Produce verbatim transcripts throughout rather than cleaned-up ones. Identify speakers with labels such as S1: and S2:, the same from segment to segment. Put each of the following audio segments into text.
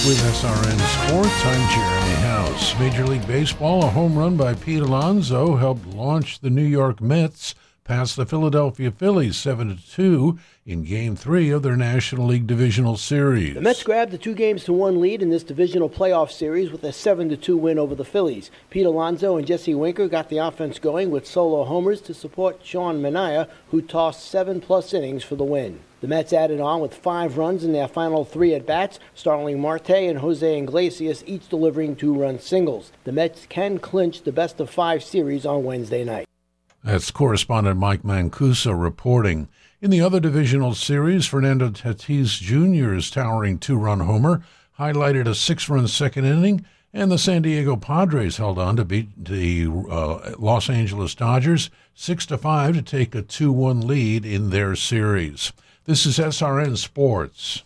S1: With S R N Sports, I'm Jeremy House. Major League Baseball, a home run by Pete Alonso helped launch the New York Mets past the Philadelphia Phillies seven to two in Game three of their National League Divisional Series.
S2: The Mets grabbed the two games to one lead in this divisional playoff series with a seven to two win over the Phillies. Pete Alonso and Jesse Winker got the offense going with solo homers to support Sean Manaea, who tossed seven-plus innings for the win. The Mets added on with five runs in their final three at-bats, Starling Marte and Jose Iglesias each delivering two-run singles. The Mets can clinch the best-of-five series on Wednesday night.
S1: That's correspondent Mike Mancuso reporting. In the other divisional series, Fernando Tatis Junior's towering two-run homer highlighted a six-run second inning, and the San Diego Padres held on to beat the uh, Los Angeles Dodgers six to five to take a two one lead in their series. This is S R N Sports.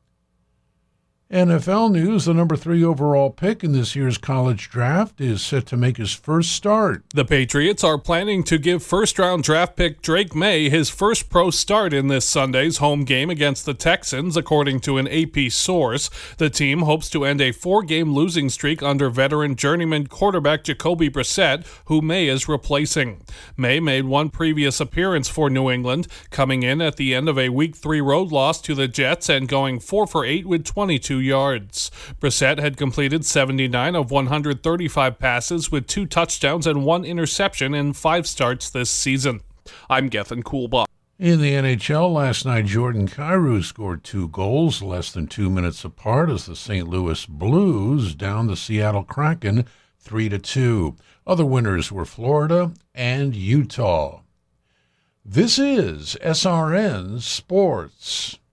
S1: N F L news, the number three overall pick in this year's college draft is set to make his first start.
S3: The Patriots are planning to give first-round draft pick Drake May his first pro start in this Sunday's home game against the Texans, according to an A P source. The team hopes to end a four-game losing streak under veteran journeyman quarterback Jacoby Brissett, who May is replacing. May made one previous appearance for New England, coming in at the end of a Week three road loss to the Jets and going four for eight with twenty-two yards. Brissett had completed seventy-nine of one hundred thirty-five passes with two touchdowns and one interception in five starts this season. I'm Gethin Coolbaugh.
S1: In the N H L last night, Jordan Kyrou scored two goals less than two minutes apart as the Saint Louis Blues downed the Seattle Kraken three to two. Other winners were Florida and Utah. This is S R N Sports.